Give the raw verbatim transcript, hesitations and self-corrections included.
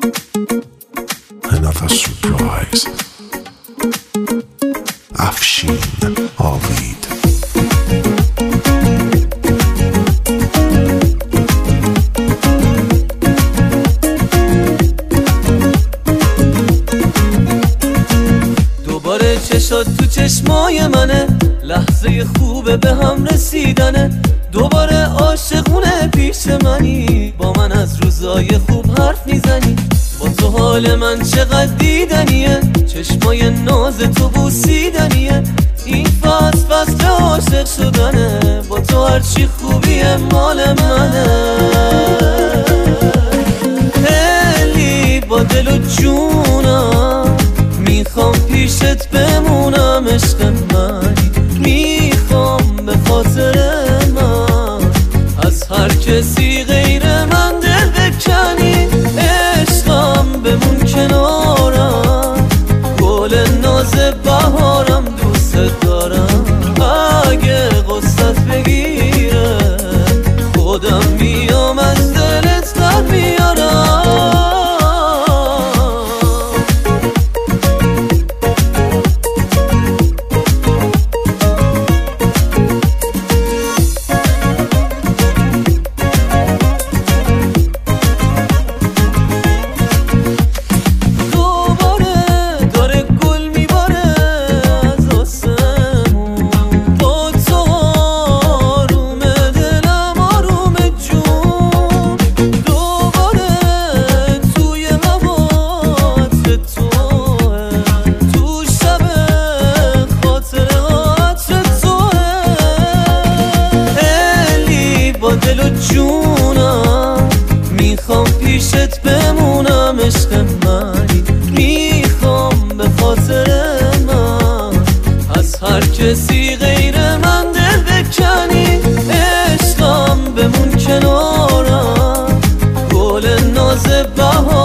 Another surprise. افشین آوید. دوباره چشات تو چشمای منه، لحظه خوبه به هم رسیدنه. دوباره عاشقونه پیش منی، با من از روزای خوب حرف میزنی. با تو حال من چقدر دیدنیه، چشمای ناز تو بوسیدنیه. این فصل فصل عاشق شدنه، با تو هرچی خوبیه مال منه. خیلی با دل و جونم میخوام پیشت بمونم، عشق منی میخوام به خاطر من از هر کسی غیر من دل بکنی. عشقم بمون کنارم، گل ناز بهارم، دوست دارم. اگه قصت بگیره خودم میام از دلت در میارم. دل و جونم میخوام پیشت بمونم، عشق منی میخوام به خاطر من از هر کسی غیر من دل بکنی. عشقم بمون کنارم، گل ناز بهار